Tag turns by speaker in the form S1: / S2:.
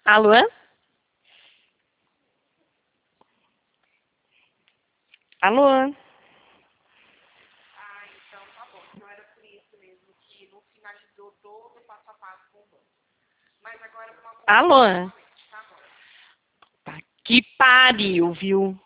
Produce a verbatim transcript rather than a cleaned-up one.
S1: Alô? Alô?
S2: Ah, então tá bom. Então era por isso mesmo que não finalizou todo o passo a passo com o banco. Mas agora vamos acompanhar
S1: Alô?
S2: novamente, tá bom?
S1: Tá que pariu, viu?